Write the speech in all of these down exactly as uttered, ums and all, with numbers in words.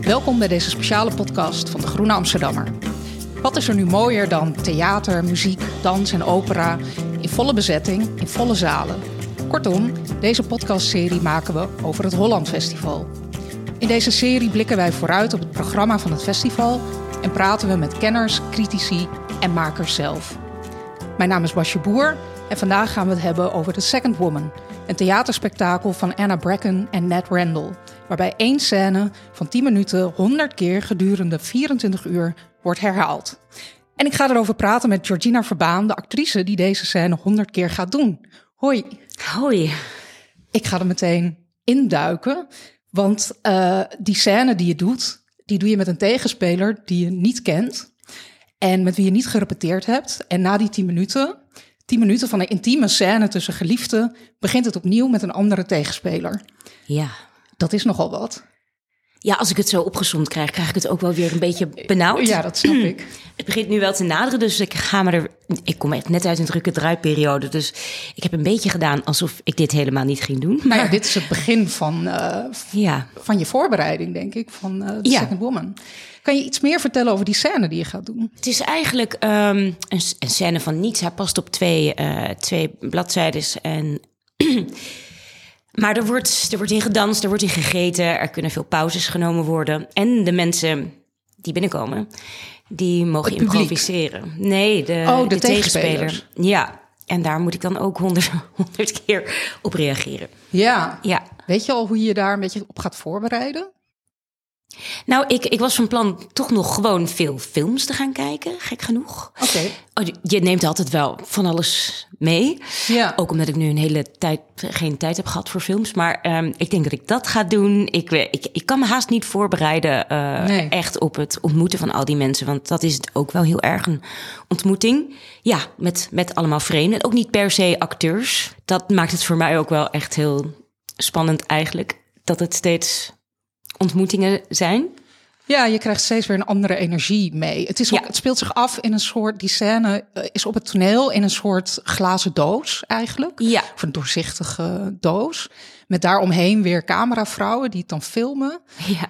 Welkom bij deze speciale podcast van De Groene Amsterdammer. Wat is er nu mooier dan theater, muziek, dans en opera in volle bezetting, in volle zalen? Kortom, deze podcastserie maken we over het Holland Festival. In deze serie blikken wij vooruit op het programma van het festival en praten we met kenners, critici en makers zelf. Mijn naam is Basje Boer en vandaag gaan we het hebben over The Second Woman, een theaterspektakel van Anna Bracken en Nat Randall, waarbij één scène van tien minuten honderd keer gedurende vierentwintig uur wordt herhaald. En ik ga erover praten met Georgina Verbaan, de actrice die deze scène honderd keer gaat doen. Hoi. Hoi. Ik ga er meteen induiken, want uh, die scène die je doet, die doe je met een tegenspeler die je niet kent en met wie je niet gerepeteerd hebt. En na die tien minuten, tien minuten van een intieme scène tussen geliefden, begint het opnieuw met een andere tegenspeler. Ja. Dat is nogal wat. Ja, als ik het zo opgezomd krijg, krijg ik het ook wel weer een beetje benauwd. Ja, dat snap ik. Het begint nu wel te naderen, dus ik ga me er... Ik kom echt net uit een drukke draaiperiode, dus ik heb een beetje gedaan alsof ik dit helemaal niet ging doen. Nou ja, dit is het begin van, uh, ja. van je voorbereiding, denk ik, van uh, The ja. Second Woman. Kan je iets meer vertellen over die scène die je gaat doen? Het is eigenlijk um, een, een scène van niets. Hij past op twee, uh, twee bladzijdes en... Maar er wordt, er wordt in gedanst, er wordt in gegeten, er kunnen veel pauzes genomen worden. En de mensen die binnenkomen, die mogen improviseren. Nee, de, oh, de, de tegenspeler. Ja, en daar moet ik dan ook honderd, honderd keer op reageren. Ja. ja, weet je al hoe je je daar een beetje op gaat voorbereiden? Nou, ik, ik was van plan toch nog gewoon veel films te gaan kijken, gek genoeg. Oké. Okay. Oh, je neemt altijd wel van alles mee. Ja. Ook omdat ik nu een hele tijd geen tijd heb gehad voor films. Maar um, ik denk dat ik dat ga doen. Ik, ik, ik kan me haast niet voorbereiden uh, nee. echt op het ontmoeten van al die mensen. Want dat is het ook wel heel erg een ontmoeting. Ja, met, met allemaal vreemden. Ook niet per se acteurs. Dat maakt het voor mij ook wel echt heel spannend eigenlijk. Dat het steeds ontmoetingen zijn. Ja, je krijgt steeds weer een andere energie mee. Het, is ook, ja. het speelt zich af in een soort... Die scène is op het toneel in een soort glazen doos eigenlijk. Ja. Of een doorzichtige doos. Met daaromheen weer cameravrouwen die het dan filmen.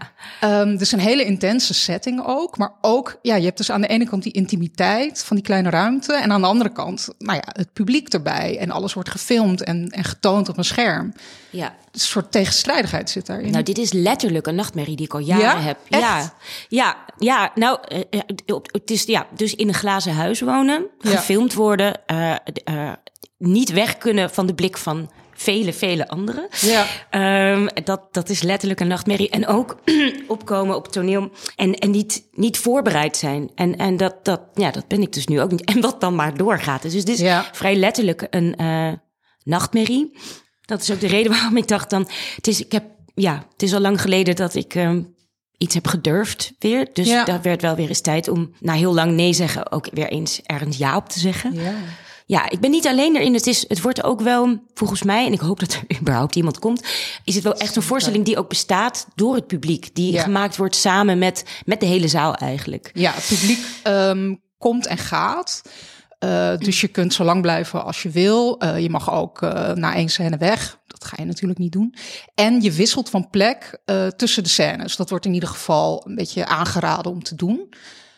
Ja. Um, dus een hele intense setting ook. Maar ook, ja, je hebt dus aan de ene kant die intimiteit van die kleine ruimte. En aan de andere kant, nou ja, het publiek erbij. En alles wordt gefilmd en, en getoond op een scherm. Ja. Een soort tegenstrijdigheid zit daarin. Nou, dit is letterlijk een nachtmerrie die ik al jaren ja? heb. Echt? Ja, ja, ja. Nou, uh, het is ja, dus in een glazen huis wonen, gefilmd ja. worden, uh, uh, niet weg kunnen van de blik van vele, vele anderen. Ja. Um, dat, dat is letterlijk een nachtmerrie. En ook opkomen op het toneel en, en niet, niet voorbereid zijn. En, en dat, dat, ja, dat ben ik dus nu ook niet. En wat dan maar doorgaat. Dus dit is ja. vrij letterlijk een uh, nachtmerrie. Dat is ook de reden waarom ik dacht dan... Het is, ik heb, ja, het is al lang geleden dat ik um, iets heb gedurfd weer. Dus ja. dat werd wel weer eens tijd om na heel lang nee zeggen... ook weer eens ergens ja op te zeggen. Ja. Ja, ik ben niet alleen erin. Het, is, het wordt ook wel, volgens mij... en ik hoop dat er überhaupt iemand komt... is het wel echt een voorstelling die ook bestaat door het publiek. Die ja. gemaakt wordt samen met, met de hele zaal eigenlijk. Ja, het publiek um, komt en gaat... Uh, dus je kunt zo lang blijven als je wil. Uh, je mag ook uh, na één scène weg. Dat ga je natuurlijk niet doen. En je wisselt van plek uh, tussen de scènes. Dat wordt in ieder geval een beetje aangeraden om te doen.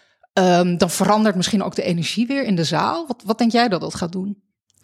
Um, dan verandert misschien ook de energie weer in de zaal. Wat, wat denk jij dat dat gaat doen?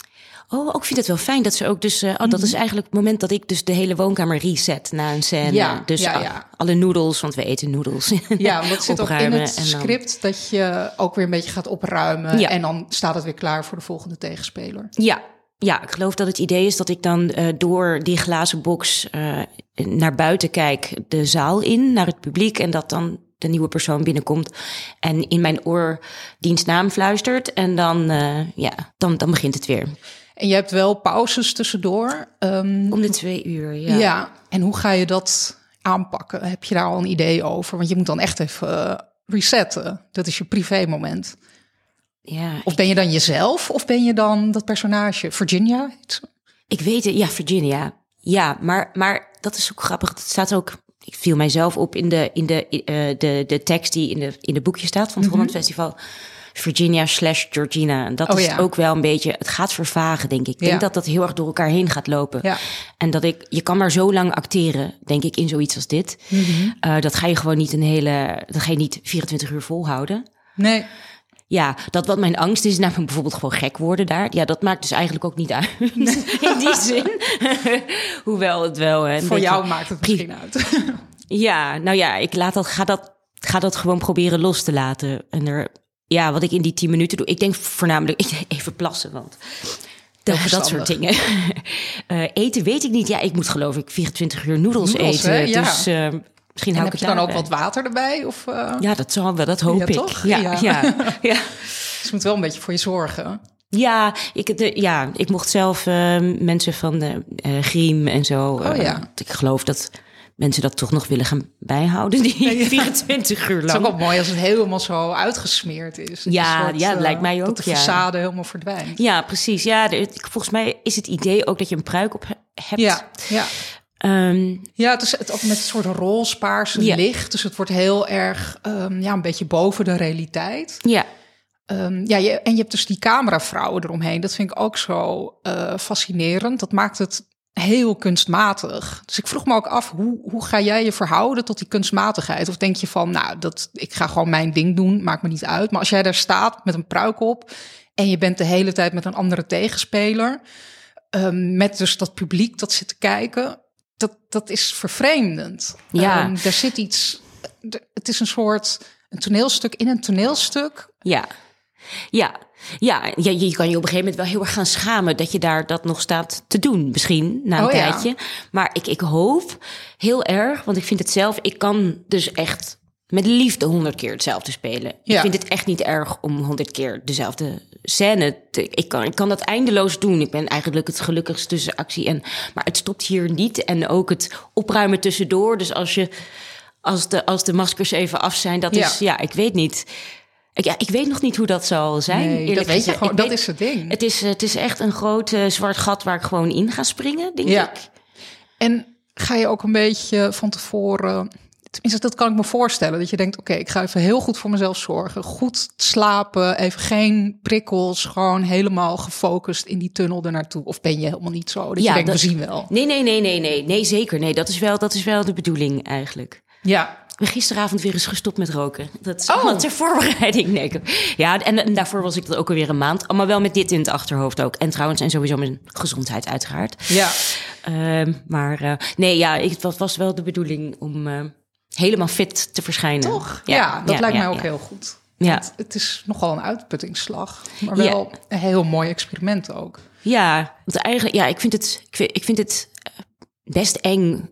Oh, ook vind het wel fijn dat ze ook dus... Uh, oh, dat is eigenlijk het moment dat ik dus de hele woonkamer reset na een scène. Ja, dus ja, ja. alle noedels, want we eten noedels. Ja, want het zit ook in het dan... script dat je ook weer een beetje gaat opruimen. Ja. En dan staat het weer klaar voor de volgende tegenspeler. Ja, ja, ik geloof dat het idee is dat ik dan uh, door die glazen box uh, naar buiten kijk, de zaal in, naar het publiek. En dat dan de nieuwe persoon binnenkomt en in mijn oor diens naam fluistert. En dan, uh, ja, dan, dan begint het weer. En je hebt wel pauzes tussendoor. Um, Om de twee uur, ja. Ja, en hoe ga je dat aanpakken? Heb je daar al een idee over? Want je moet dan echt even uh, resetten. Dat is je privé moment. Ja. Of ben je dan jezelf? Of ben je dan dat personage? Virginia? Ik weet het, ja, Virginia. Ja, maar, maar dat is ook grappig. Het staat ook... Ik viel mijzelf op in de, in de, uh, de, de tekst die in de, in de boekje staat van het mm-hmm. Holland Festival. Virginia slash Georgina. En dat oh, is ja. ook wel een beetje, het gaat vervagen, denk ik. Ik denk ja. dat dat heel erg door elkaar heen gaat lopen. Ja. En dat ik, je kan maar zo lang acteren, denk ik, in zoiets als dit. Mm-hmm. Uh, dat ga je gewoon niet een hele, dat ga je niet vierentwintig uur volhouden. Nee. Ja, dat wat mijn angst is, namelijk bijvoorbeeld gewoon gek worden daar. Ja, dat maakt dus eigenlijk ook niet uit. Nee. In die zin. Hoewel het wel... Hè, Voor jou je... maakt het misschien uit. Ja, nou ja, ik laat dat, ga, dat, ga dat gewoon proberen los te laten. En er, ja, wat ik in die tien minuten doe... Ik denk voornamelijk... Even plassen, want... Dat, dat soort dingen. uh, eten weet ik niet. Ja, ik moet geloof ik vierentwintig uur noedels, noedels eten. Hè? Ja. Dus... Uh, Misschien en hou heb ik je dan daarbij. ook wat water erbij? Of, uh... Ja, dat zal wel, dat hoop ja, ik. Toch? Ja, ja. ja. ja. Dus je moet wel een beetje voor je zorgen. Ja, ik, de, ja, ik mocht zelf uh, mensen van de uh, Griem en zo. Oh, uh, ja. Ik geloof dat mensen dat toch nog willen gaan bijhouden, die ja. vierentwintig uur lang. Het is ook wel mooi als het helemaal zo uitgesmeerd is. Ja, soort, ja, dat lijkt mij ook. Dat de façade ja. helemaal verdwijnt. Ja, precies. Ja, de, volgens mij is het idee ook dat je een pruik op hebt. Ja, ja. Um, ja, het is het, ook met een soort roze-paarse ja. licht. Dus het wordt heel erg, um, ja, een beetje boven de realiteit. Ja. Um, ja, je, en je hebt dus die cameravrouwen eromheen. Dat vind ik ook zo uh, fascinerend. Dat maakt het heel kunstmatig. Dus ik vroeg me ook af, hoe, hoe ga jij je verhouden tot die kunstmatigheid? Of denk je van, nou, dat, ik ga gewoon mijn ding doen, maakt me niet uit. Maar als jij daar staat met een pruik op en je bent de hele tijd met een andere tegenspeler, um, met dus dat publiek dat zit te kijken, dat, dat is vervreemdend. Ja. Um, daar zit iets, het is een soort een toneelstuk in een toneelstuk. Ja. Ja, ja, je, je kan je op een gegeven moment wel heel erg gaan schamen dat je daar dat nog staat te doen, misschien na een oh, tijdje. Ja. Maar ik, ik hoop heel erg, want ik vind het zelf, ik kan dus echt met liefde honderd keer hetzelfde spelen. Ja. Ik vind het echt niet erg om honderd keer dezelfde scène te, ik kan, ik kan dat eindeloos doen. Ik ben eigenlijk het gelukkigst tussen actie en, maar het stopt hier niet. En ook het opruimen tussendoor. Dus als je, als de, als de maskers even af zijn, dat ja. is, ja, ik weet niet. Ja, ik weet nog niet hoe dat zal zijn. Nee, dat weet je gewoon, dat weet, is het ding. Het is, het is echt een groot uh, zwart gat waar ik gewoon in ga springen, denk ja. ik. En ga je ook een beetje van tevoren, tenminste dat kan ik me voorstellen, dat je denkt, oké, okay, ik ga even heel goed voor mezelf zorgen. Goed slapen, even geen prikkels, gewoon helemaal gefocust in die tunnel ernaartoe. Of ben je helemaal niet zo? Dat ja, je denkt, dat, we zien wel. Nee, nee, nee, nee, nee, nee, zeker. Nee, dat is wel, dat is wel de bedoeling eigenlijk. Ja. Ik ben gisteravond weer eens gestopt met roken. Dat is allemaal oh. ter voorbereiding. Nee. Ja, en, en daarvoor was ik dat ook alweer een maand. Maar wel met dit in het achterhoofd ook. En trouwens, en sowieso mijn gezondheid uiteraard. Ja. Uh, maar uh, nee, ja, het was, was wel de bedoeling om uh, helemaal fit te verschijnen. Toch? Ja, ja dat ja, lijkt ja, mij ook ja. heel goed. Ja. Want het is nogal een uitputtingsslag. Maar wel ja. een heel mooi experiment ook. Ja, want eigenlijk, ja, ik vind het, ik vind, ik vind het best eng.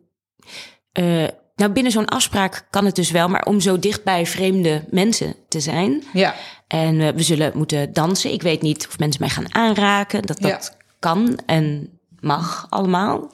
Uh, Nou, binnen zo'n afspraak kan het dus wel, maar om zo dicht bij vreemde mensen te zijn. Ja. En uh, we zullen moeten dansen. Ik weet niet of mensen mij gaan aanraken. Dat dat ja. kan en mag allemaal.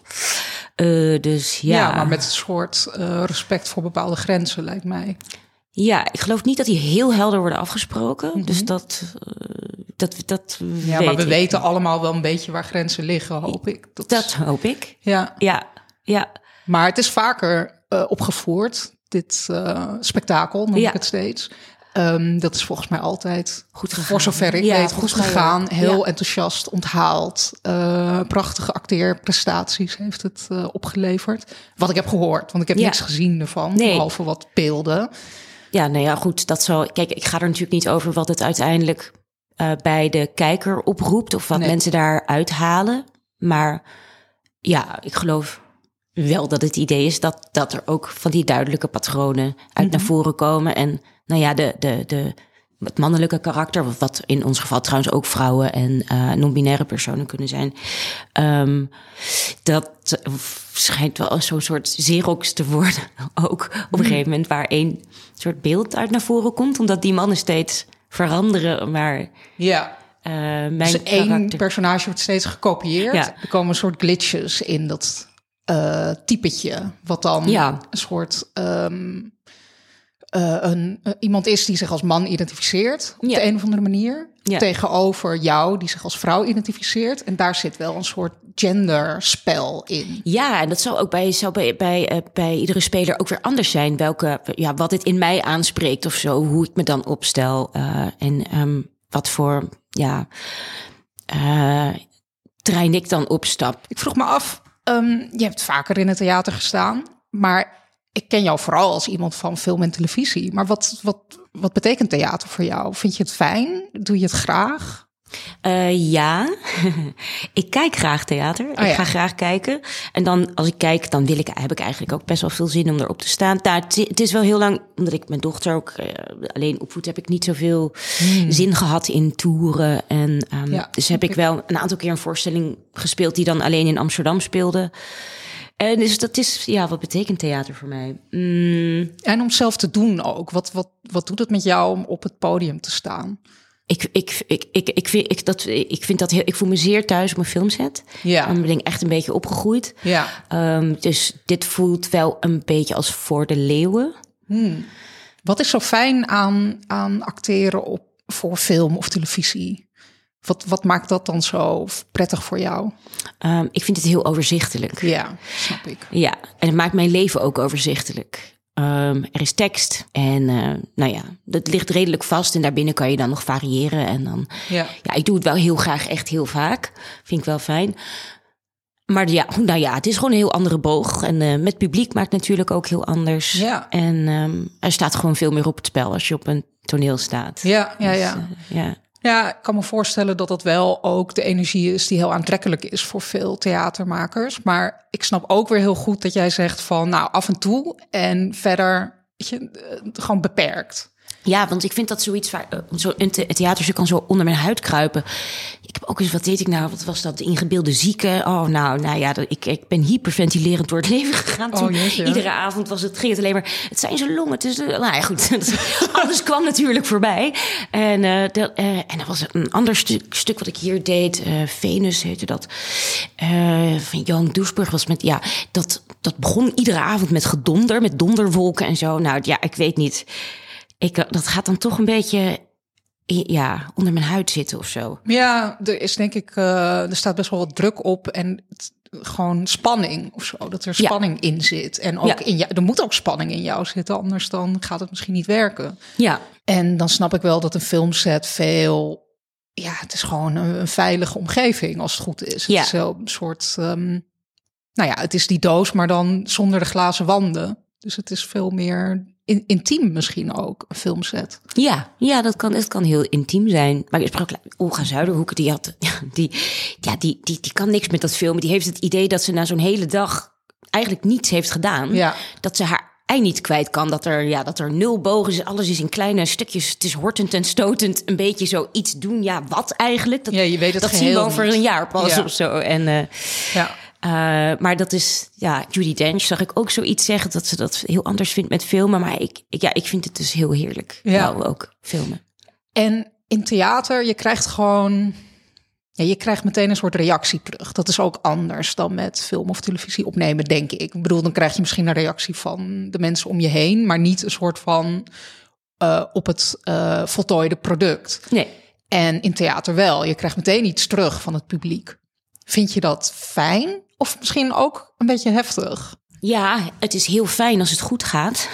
Uh, dus ja. Ja, maar met een soort uh, respect voor bepaalde grenzen, lijkt mij. Ja, ik geloof niet dat die heel helder worden afgesproken. Mm-hmm. Dus dat, uh, dat, dat Ja, weet maar we ik. weten allemaal wel een beetje waar grenzen liggen, hoop ik. Dat, dat hoop ik. Ja. Ja, ja. Maar het is vaker uh, opgevoerd, dit uh, spektakel, noem ja. ik het steeds. Um, dat is volgens mij altijd, goed gegaan. Voor zover ik ja, weet, goed gegaan. Ja. Heel ja. enthousiast onthaald. Uh, prachtige acteerprestaties heeft het uh, opgeleverd. Wat ik heb gehoord, want ik heb ja. niks gezien ervan. Nee. Behalve wat beelden. Ja, nou ja, goed. Dat zal. Kijk, ik ga er natuurlijk niet over wat het uiteindelijk uh, bij de kijker oproept. Of wat nee. mensen daar uithalen. Maar ja, ik geloof wel dat het idee is dat, dat er ook van die duidelijke patronen uit mm-hmm. naar voren komen. En nou ja, de, de, de, het mannelijke karakter, wat in ons geval trouwens ook vrouwen en uh, non-binaire personen kunnen zijn. Um, dat schijnt wel zo'n soort Xerox te worden ook op een gegeven moment, waar één soort beeld uit naar voren komt, omdat die mannen steeds veranderen, maar ja. Uh, mijn dus één karakter... personage wordt steeds gekopieerd. Ja. Er komen een soort glitches in dat uh, typetje, wat dan ja. een soort um, uh, een, uh, iemand is die zich als man identificeert op ja. de een of andere manier. Ja. Tegenover jou die zich als vrouw identificeert. En daar zit wel een soort genderspel in. Ja, en dat zal ook bij, zal bij, bij, uh, bij iedere speler ook weer anders zijn. Welke, ja, wat het in mij aanspreekt of zo. Hoe ik me dan opstel. Uh, en um, wat voor ja, uh, trein ik dan opstap. Ik vroeg me af, um, je hebt vaker in het theater gestaan. Maar ik ken jou vooral als iemand van film en televisie. Maar wat, wat, wat betekent theater voor jou? Vind je het fijn? Doe je het graag? Uh, ja, ik kijk graag theater. Oh, ik ja. ga graag kijken. En dan, als ik kijk, dan wil ik, heb ik eigenlijk ook best wel veel zin om erop te staan. Nou, het, het is wel heel lang, omdat ik mijn dochter ook uh, alleen opvoed, heb ik niet zoveel hmm. zin gehad in toeren. En um, ja, dus heb ik wel een aantal keer een voorstelling gespeeld die dan alleen in Amsterdam speelde. En dus dat is, ja, wat betekent theater voor mij? Mm. En om zelf te doen ook. Wat, wat, wat doet het met jou om op het podium te staan? Ik, ik, ik, ik, ik, vind, ik, dat, ik vind dat heel. Ik voel me zeer thuis op een filmset. Ja. Ik ben echt een beetje opgegroeid. Ja. Um, dus dit voelt wel een beetje als voor de leeuwen. Hmm. Wat is zo fijn aan, aan acteren op, voor film of televisie? Wat, wat maakt dat dan zo prettig voor jou? Um, ik vind het heel overzichtelijk. Ja, snap ik. Ja, en het maakt mijn leven ook overzichtelijk. Um, er is tekst en uh, nou ja, dat ligt redelijk vast. En daarbinnen kan je dan nog variëren. En dan, ja. ja, ik doe het wel heel graag, echt heel vaak. Vind ik wel fijn. Maar ja, nou ja, het is gewoon een heel andere boog. En uh, met publiek maakt natuurlijk ook heel anders. Ja. En um, er staat gewoon veel meer op het spel als je op een toneel staat. Ja, ja, dus, ja. Uh, ja. Ja, ik kan me voorstellen dat dat wel ook de energie is die heel aantrekkelijk is voor veel theatermakers. Maar ik snap ook weer heel goed dat jij zegt van nou af en toe en verder weet je, gewoon beperkt. Ja, want ik vind dat zoiets waar zo een theaterstuk kan zo onder mijn huid kruipen. Ik heb ook eens, wat deed ik nou? Wat was dat? De ingebeelde zieke. Oh, nou, nou ja, ik, ik ben hyperventilerend door het leven gegaan. Toen, oh, jeetje. Iedere avond was het, ging het alleen maar. Het zijn zo longen. Het is, nou ja, goed. Alles kwam natuurlijk voorbij. En, uh, de, uh, en er was een ander stuk, stuk wat ik hier deed. Uh, Venus heette dat. Uh, van Johan Doesburg was met. Ja, dat, dat begon iedere avond met gedonder, met donderwolken en zo. Nou ja, ik weet niet. Ik, dat gaat dan toch een beetje ja, onder mijn huid zitten of zo. Ja, er is denk ik, uh, er staat best wel wat druk op en het, gewoon spanning of zo. Dat er spanning ja. in zit. En ook ja. in jou, er moet ook spanning in jou zitten, anders dan gaat het misschien niet werken. Ja. En dan snap ik wel dat een filmset veel, ja, het is gewoon een, een veilige omgeving als het goed is. Ja. Het is wel een soort, um, nou ja, het is die doos, maar dan zonder de glazen wanden. Dus het is veel meer in, intiem misschien ook, een filmset. Ja, ja dat, kan, dat kan heel intiem zijn. Maar ik sprak Olga Zuiderhoek, die had, die, ja, die, die, die kan niks met dat filmen. Die heeft het idee dat ze na zo'n hele dag eigenlijk niets heeft gedaan. Ja. Dat ze haar ei niet kwijt kan. Dat er, ja, dat er nul bogen is. Alles is in kleine stukjes. Het is hortend en stotend. Een beetje zo iets doen. Ja, wat eigenlijk? Dat, ja, je weet het dat zien we over niet. Een jaar pas ja. of zo. En uh, ja. Uh, maar dat is, ja, Judi Dench zag ik ook zoiets zeggen, dat ze dat heel anders vindt met filmen. Maar ik, ik, ja, ik vind het dus heel heerlijk, ja. Nou, ook filmen. En in theater, je krijgt gewoon, ja, je krijgt meteen een soort reactie terug. Dat is ook anders dan met film of televisie opnemen, denk ik. Ik bedoel, dan krijg je misschien een reactie van de mensen om je heen, maar niet een soort van uh, op het uh, voltooide product. Nee. En in theater wel. Je krijgt meteen iets terug van het publiek. Vind je dat fijn? Of misschien ook een beetje heftig? Ja, het is heel fijn als het goed gaat.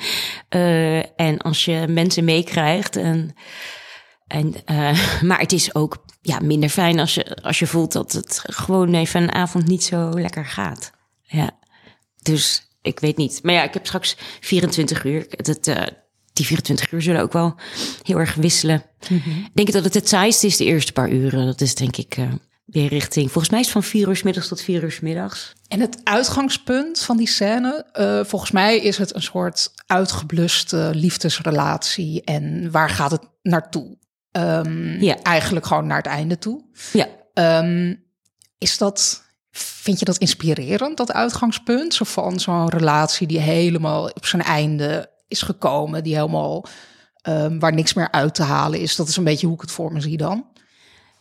uh, en als je mensen meekrijgt. En, en, uh, maar het is ook ja, minder fijn als je, als je voelt dat het gewoon even een avond niet zo lekker gaat. Ja, dus ik weet niet. Maar ja, ik heb straks vierentwintig uur. Het, uh, die vierentwintig uur zullen ook wel heel erg wisselen. Mm-hmm. Ik denk dat het het saaiste is de eerste paar uren. Dat is denk ik... Uh, weer richting, volgens mij is het van vier uur 's middags tot vier uur 's middags. En het uitgangspunt van die scène, uh, volgens mij is het een soort uitgebluste liefdesrelatie. En waar gaat het naartoe? Um, ja. Eigenlijk gewoon naar het einde toe. Ja. Um, is dat, vind je dat inspirerend, dat uitgangspunt? Zo van zo'n relatie die helemaal op zijn einde is gekomen, die helemaal um, waar niks meer uit te halen is. Dat is een beetje hoe ik het voor me zie dan.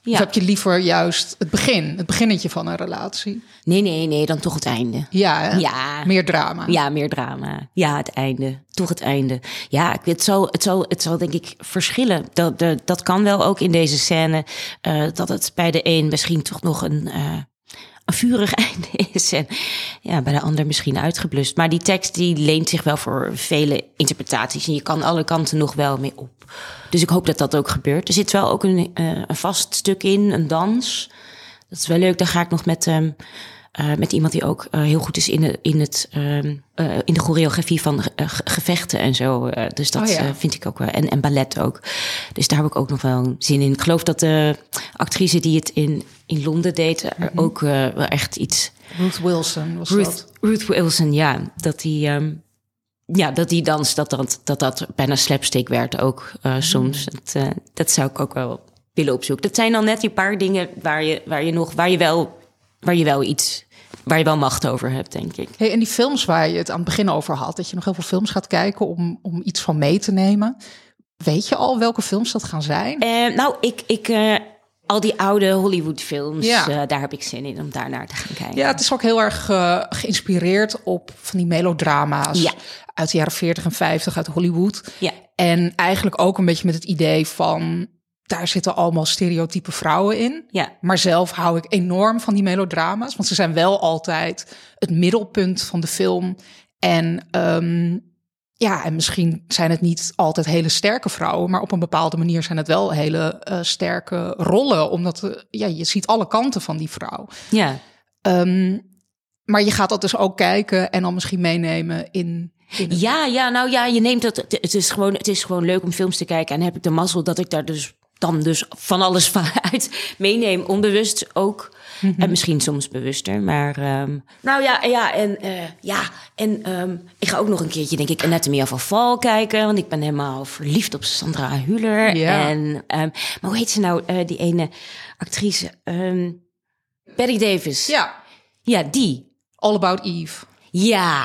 Ja. Of heb je liever juist het begin, het beginnetje van een relatie? Nee, nee, nee, dan toch het einde. Ja, hè? Ja. Meer drama. Ja, meer drama. Ja, het einde. Toch het einde. Ja, het zal, het zal, het zal denk ik verschillen. Dat, dat, dat kan wel ook in deze scène. Uh, dat het bij de een misschien toch nog een... Uh, een vurig einde is en ja, bij de ander misschien uitgeblust. Maar die tekst die leent zich wel voor vele interpretaties en je kan alle kanten nog wel mee op. Dus ik hoop dat dat ook gebeurt. Er zit wel ook een, uh, een vast stuk in, een dans. Dat is wel leuk. Daar ga ik nog met, um, uh, met iemand die ook uh, heel goed is in, de, in, het, um, uh, in de choreografie van uh, gevechten en zo. Uh, dus dat oh ja. uh, vind ik ook wel. En, en ballet ook. Dus daar heb ik ook nog wel zin in. Ik geloof dat de actrice die het in, in Londen deed er mm-hmm. ook uh, wel echt iets... Ruth Wilson was Ruth, dat. Ruth Wilson, ja. Dat die... Um, Ja, dat die dans, dat dat, dat, dat bijna slapstick werd ook uh, mm. soms. Dat, uh, dat zou ik ook wel willen opzoeken. Dat zijn dan net die paar dingen waar je, waar je nog, waar je wel, waar je wel iets, waar je wel macht over hebt, denk ik. Hey, en die films waar je het aan het begin over had, dat je nog heel veel films gaat kijken om, om iets van mee te nemen. Weet je al welke films dat gaan zijn? Uh, nou, ik, ik, uh, al die oude Hollywood-films, ja. uh, daar heb ik zin in om daarnaar te gaan kijken. Ja, het is ook heel erg uh, geïnspireerd op van die melodrama's. Ja. Uit de jaren veertig en vijftig uit Hollywood. Ja. En eigenlijk ook een beetje met het idee van... daar zitten allemaal stereotype vrouwen in. Ja. Maar zelf hou ik enorm van die melodrama's. Want ze zijn wel altijd het middelpunt van de film. En um, ja, en misschien zijn het niet altijd hele sterke vrouwen... maar op een bepaalde manier zijn het wel hele uh, sterke rollen. Omdat uh, ja, je ziet alle kanten van die vrouw. Ja. Um, maar je gaat dat dus ook kijken en dan misschien meenemen in... Ja, ja, nou ja, je neemt dat. Het is gewoon, het is gewoon leuk om films te kijken. En heb ik de mazzel dat ik daar dus dan dus van alles van uit meeneem, onbewust ook. Mm-hmm. En misschien soms bewuster, maar um, nou ja, ja en uh, ja en um, ik ga ook nog een keertje, denk ik, Anatomy of a Fall kijken, want ik ben helemaal verliefd op Sandra Hüller. Ja. En um, maar hoe heet ze nou, uh, die ene actrice, um, Bette Davis? Ja, ja, die. All About Eve. Ja.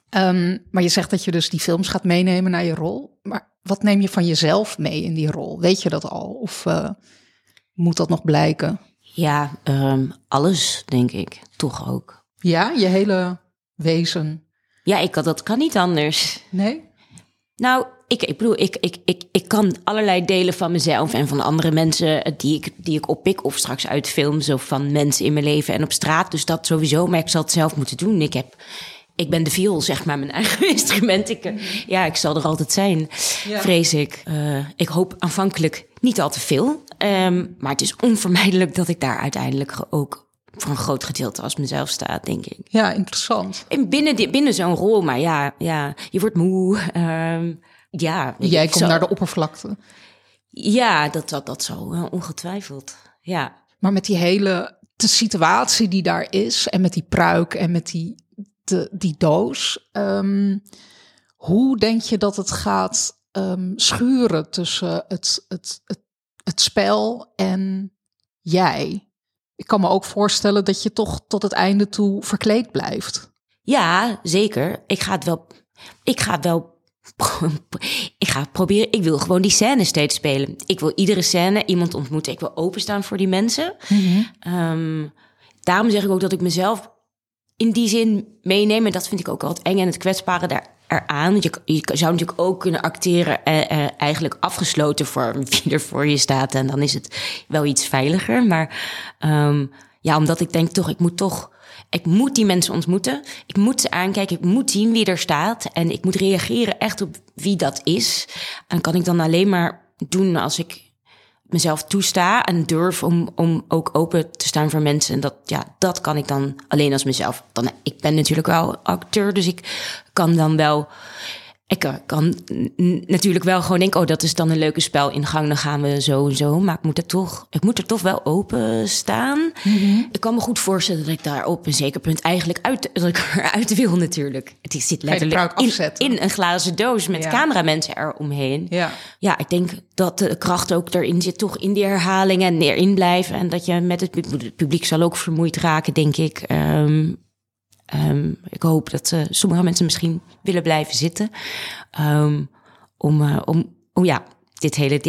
Um, maar je zegt dat je dus die films gaat meenemen naar je rol. Maar wat neem je van jezelf mee in die rol? Weet je dat al? Of uh, moet dat nog blijken? Ja, um, alles, denk ik. Toch ook. Ja, je hele wezen. Ja, ik, dat kan niet anders. Nee? Nou, ik, ik bedoel, ik, ik, ik, ik kan allerlei delen van mezelf en van andere mensen die ik, die ik oppik of straks uit films of van mensen in mijn leven en op straat. Dus dat sowieso, maar ik zal het zelf moeten doen. Ik heb... Ik ben de viool, zeg maar, mijn eigen instrument. Ik, ja, ik zal er altijd zijn, ja. Vrees ik. Uh, ik hoop aanvankelijk niet al te veel. Um, maar het is onvermijdelijk dat ik daar uiteindelijk ook voor een groot gedeelte als mezelf sta, denk ik. Ja, interessant. En binnen, die, binnen zo'n rol, maar ja, ja, je wordt moe. Um, ja, Jij komt zal... naar de oppervlakte. Ja, dat, dat, dat zal uh, ongetwijfeld, ja. Maar met die hele de situatie die daar is en met die pruik en met die... De, die doos. Um, hoe denk je dat het gaat um, schuren tussen het, het, het, het spel en jij? Ik kan me ook voorstellen dat je toch tot het einde toe verkleed blijft. Ja, zeker. Ik ga het wel... Ik ga het wel... Ik ga het proberen. Ik wil gewoon die scène steeds spelen. Ik wil iedere scène iemand ontmoeten. Ik wil openstaan voor die mensen. Mm-hmm. Um, daarom zeg ik ook dat ik mezelf... in die zin meenemen, dat vind ik ook wel wat eng en het kwetsbare daar eraan. Je, je zou natuurlijk ook kunnen acteren eh, eh, eigenlijk afgesloten voor wie er voor je staat. En dan is het wel iets veiliger. Maar um, ja, omdat ik denk toch, ik moet toch... Ik moet die mensen ontmoeten. Ik moet ze aankijken. Ik moet zien wie er staat. En ik moet reageren echt op wie dat is. En kan ik dan alleen maar doen als ik... mezelf toesta en durf om, om ook open te staan voor mensen. En dat, ja, dat kan ik dan alleen als mezelf. Dan, ik ben natuurlijk wel acteur, dus ik kan dan wel... Ik kan n- natuurlijk wel gewoon denken... oh, dat is dan een leuke spelingang, dan gaan we zo en zo. Maar ik moet er toch, ik moet er toch wel open staan. Mm-hmm. Ik kan me goed voorstellen dat ik daar op een zeker punt eigenlijk uit, dat ik eruit wil natuurlijk. Het zit letterlijk in, in een glazen doos met ja. cameramensen eromheen. Ja. ja, ik denk dat de kracht ook erin zit, toch in die herhalingen en erin blijven. En dat je met het, het publiek zal ook vermoeid raken, denk ik. Um, Um, ik hoop dat uh, sommige mensen misschien willen blijven zitten. Um, om, uh, om, om ja, dit hele ding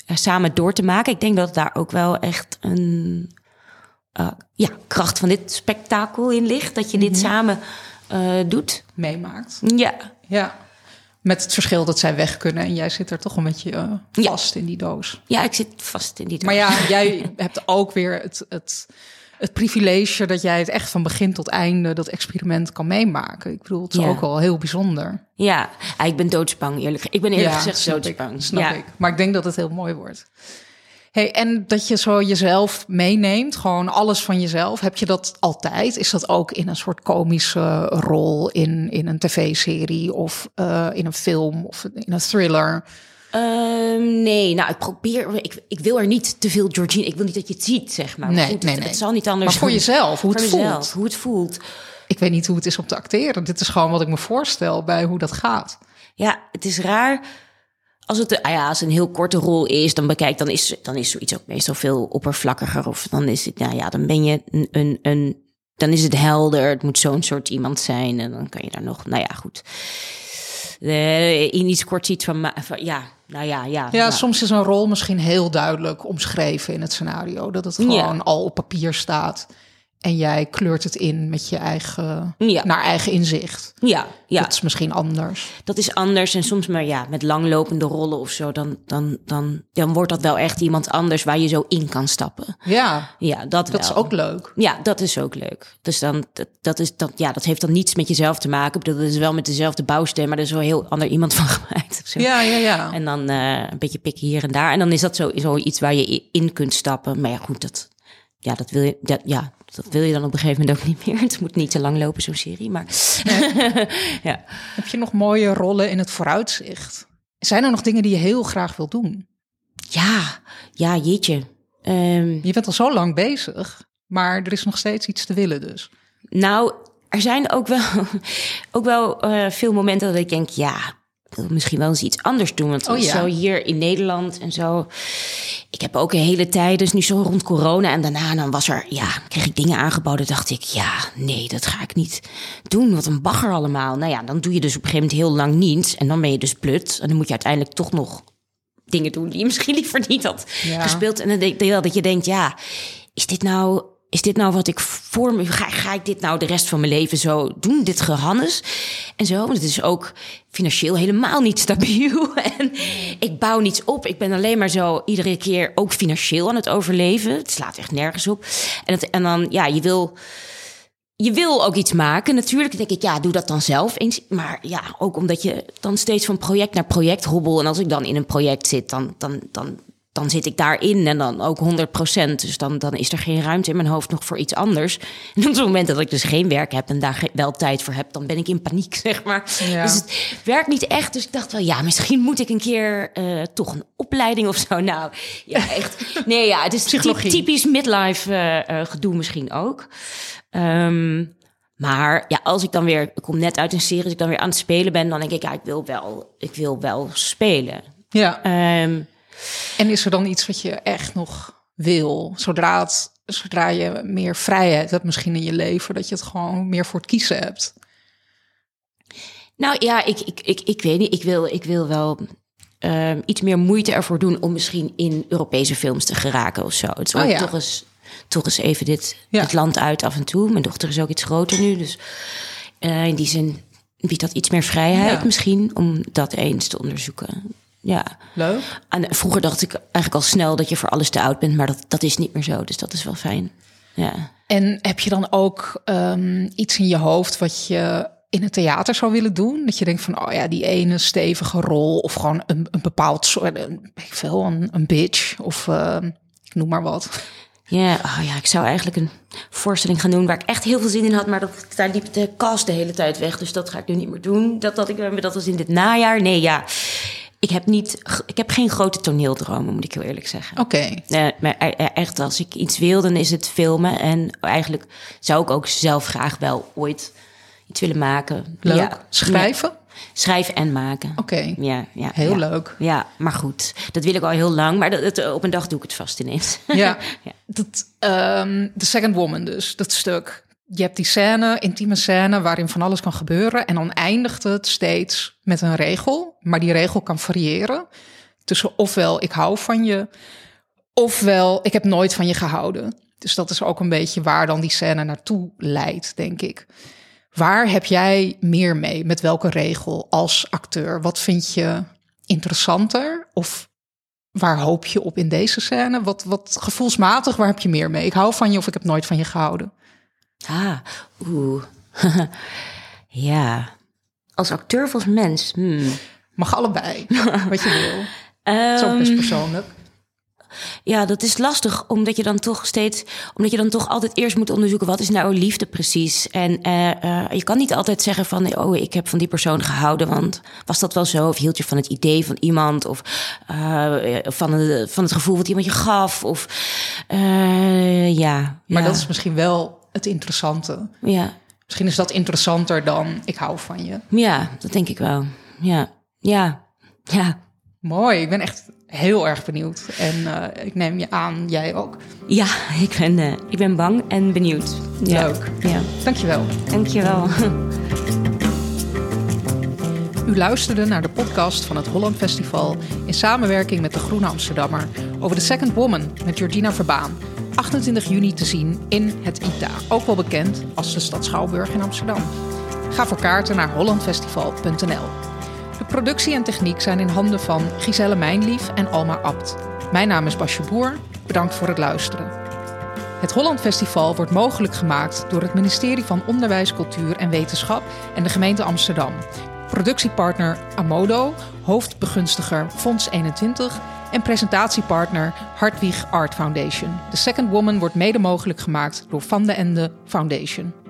uh, samen door te maken. Ik denk dat daar ook wel echt een uh, ja, kracht van dit spektakel in ligt. Dat je dit mm-hmm. samen uh, doet. Meemaakt. Ja. Ja. Met het verschil dat zij weg kunnen en jij zit er toch een beetje uh, vast ja. in die doos. Ja, ik zit vast in die doos. Maar ja, jij hebt ook weer het, het, het privilege dat jij het echt van begin tot einde dat experiment kan meemaken. Ik bedoel, het is ja. ook wel heel bijzonder. Ja, ik ben doodsbang eerlijk. Ik ben eerlijk ja, gezegd snap doodsbang. Ik, snap ja. ik. Maar ik denk dat het heel mooi wordt. Hey, en dat je zo jezelf meeneemt, gewoon alles van jezelf. Heb je dat altijd? Is dat ook in een soort komische rol in, in een tv-serie of uh, in een film of in een thriller? Um, nee, nou, ik probeer... Ik, ik wil er niet te veel Georgine... Ik wil niet dat je het ziet, zeg maar. Nee, goed, nee, het, nee. Het zal niet anders... Maar voor jezelf, hoe voor het mezelf, voelt. Hoe het voelt. Ik weet niet hoe het is om te acteren. Dit is gewoon wat ik me voorstel bij hoe dat gaat. Ja, het is raar... Als het, ah ja, als het een heel korte rol is, dan bekijk, dan is, dan is zoiets ook meestal veel oppervlakkiger. Of dan is het, nou ja, dan ben je een, een, een dan is het helder. Het moet zo'n soort iemand zijn. En dan kan je daar nog, nou ja, goed. Uh, in iets kort iets van, van, ja, nou ja, ja. Ja, nou. soms is een rol misschien heel duidelijk omschreven in het scenario. Dat het gewoon ja. al op papier staat. En jij kleurt het in met je eigen, ja. naar eigen inzicht. Ja, ja. Dat is misschien anders. Dat is anders. En soms maar ja, met langlopende rollen of zo, dan, dan, dan, dan wordt dat wel echt iemand anders waar je zo in kan stappen. Ja, ja dat, dat wel. is ook leuk. Ja, dat is ook leuk. Dus dan, dat, dat, is, dat, ja, dat heeft dan niets met jezelf te maken. Dat is wel met dezelfde bouwsteen, maar er is wel heel ander iemand van gemaakt. Of zo. Ja, ja, ja. En dan uh, een beetje pikken hier en daar. En dan is dat zo, zo iets waar je in kunt stappen. Maar ja, goed, dat, ja, dat wil je, dat, ja. Dat wil je dan op een gegeven moment ook niet meer. Het moet niet te lang lopen, zo'n serie. Maar nee. ja. Heb je nog mooie rollen in het vooruitzicht? Zijn er nog dingen die je heel graag wil doen? Ja, ja, jeetje. Um, je bent al zo lang bezig, maar er is nog steeds iets te willen dus. Nou, er zijn ook wel, ook wel uh, veel momenten dat ik denk, ja, ik wil misschien wel eens iets anders doen. Want oh, ja. zo hier in Nederland en zo. Ik heb ook een hele tijd, dus nu zo rond corona. En daarna dan was er, ja, kreeg ik dingen aangeboden. Dacht ik, ja, nee, dat ga ik niet doen. Wat een bagger allemaal. Nou ja, dan doe je dus op een gegeven moment heel lang niets. En dan ben je dus blut. En dan moet je uiteindelijk toch nog dingen doen die je misschien liever niet had ja. gespeeld. En dan denk ik wel dat je denkt, ja, is dit nou... Is dit nou wat ik voor me... Ga, ga ik dit nou de rest van mijn leven zo doen? Dit gehannes en zo. Want het is ook financieel helemaal niet stabiel. En ik bouw niets op. Ik ben alleen maar zo iedere keer ook financieel aan het overleven. Het slaat echt nergens op. En, het, en dan, ja, je wil... Je wil ook iets maken. Natuurlijk denk ik, ja, doe dat dan zelf eens. Maar ja, ook omdat je dan steeds van project naar project hobbel. En als ik dan in een project zit, dan... dan, dan dan zit ik daarin en dan ook honderd procent. Dus dan, dan is er geen ruimte in mijn hoofd nog voor iets anders. En op het moment dat ik dus geen werk heb en daar wel tijd voor heb, dan ben ik in paniek, zeg maar. Ja. Dus het werkt niet echt. Dus ik dacht wel, ja, misschien moet ik een keer uh, toch een opleiding of zo. Nou, ja, echt. Nee, ja, het is Psychologie. typisch midlife uh, uh, gedoe misschien ook. Um, maar ja, als ik dan weer, ik kom net uit een serie, als ik dan weer aan het spelen ben, dan denk ik, ja, ik wil wel, ik wil wel spelen. Ja. Um, En is er dan iets wat je echt nog wil? Zodra, het, zodra je meer vrijheid hebt misschien in je leven, dat je het gewoon meer voor het kiezen hebt? Nou ja, ik, ik, ik, ik weet niet. Ik wil, ik wil wel uh, iets meer moeite ervoor doen om misschien in Europese films te geraken of zo. Het is oh, ja. toch, eens, toch eens even dit, ja. dit land uit af en toe. Mijn dochter is ook iets groter nu, dus uh, in die zin biedt dat iets meer vrijheid ja. misschien om dat eens te onderzoeken. Ja, leuk. En vroeger dacht ik eigenlijk al snel dat je voor alles te oud bent, maar dat, dat is niet meer zo. Dus dat is wel fijn. Ja. En heb je dan ook um, iets in je hoofd wat je in het theater zou willen doen? Dat je denkt van, oh ja, die ene stevige rol of gewoon een, een bepaald soort, een, ik veel, een, een bitch of uh, ik noem maar wat. Ja, oh ja, ik zou eigenlijk een voorstelling gaan doen waar ik echt heel veel zin in had, maar dat, daar liep de cast de hele tijd weg. Dus dat ga ik nu niet meer doen. Dat, dat, ik, dat was in dit najaar. Nee, ja. Ik heb, niet, ik heb geen grote toneeldromen, moet ik heel eerlijk zeggen. Oké. Okay. Uh, maar echt, als ik iets wil, dan is het filmen. En eigenlijk zou ik ook zelf graag wel ooit iets willen maken. Leuk. Ja. Schrijven? Ja. Schrijven en maken. Oké. Okay. Ja, ja, heel ja. leuk. Ja, maar goed. Dat wil ik al heel lang. Maar dat, dat, op een dag doe ik het vast ineens. Ja. ja. Dat, um, The Second Woman dus, dat stuk. Je hebt die scène, intieme scène, waarin van alles kan gebeuren. En dan eindigt het steeds met een regel. Maar die regel kan variëren. tussen ofwel ik hou van je, ofwel ik heb nooit van je gehouden. Dus dat is ook een beetje waar dan die scène naartoe leidt, denk ik. Waar heb jij meer mee? Met welke regel als acteur? Wat vind je interessanter? Of waar hoop je op in deze scène? Wat, wat gevoelsmatig, waar heb je meer mee? Ik hou van je of ik heb nooit van je gehouden. Ah, oeh. Ja, als acteur of als mens? Hmm. Mag allebei, wat je wil. Um, Zo best persoonlijk. Ja, dat is lastig, omdat je dan toch steeds, omdat je dan toch altijd eerst moet onderzoeken wat is nou liefde precies. En uh, uh, je kan niet altijd zeggen van, oh, ik heb van die persoon gehouden, want was dat wel zo? Of hield je van het idee van iemand? Of uh, van, het, van het gevoel wat iemand je gaf? Of uh, ja. Maar ja. dat is misschien wel het interessante. Ja. Misschien is dat interessanter dan ik hou van je. Ja, dat denk ik wel. Ja, ja, ja. Mooi, ik ben echt heel erg benieuwd. En uh, ik neem je aan, jij ook. Ja, ik ben, uh, ik ben bang en benieuwd. Ja. Leuk. Ja. Dankjewel. Dankjewel. U luisterde naar de podcast van het Holland Festival in samenwerking met de Groene Amsterdammer over The Second Woman met Georgina Verbaan. achtentwintig juni te zien in het I T A, ook wel bekend als de Stad Schouwburg in Amsterdam. Ga voor kaarten naar holland festival punt n l. De productie en techniek zijn in handen van Giselle Mijnlief en Alma Abt. Mijn naam is Basje Boer. Bedankt voor het luisteren. Het Holland Festival wordt mogelijk gemaakt door het ministerie van Onderwijs, Cultuur en Wetenschap en de gemeente Amsterdam. Productiepartner Amodo, hoofdbegunstiger Fonds eenentwintig en presentatiepartner Hartwig Art Foundation. The Second Woman wordt mede mogelijk gemaakt door Van de Ende Foundation.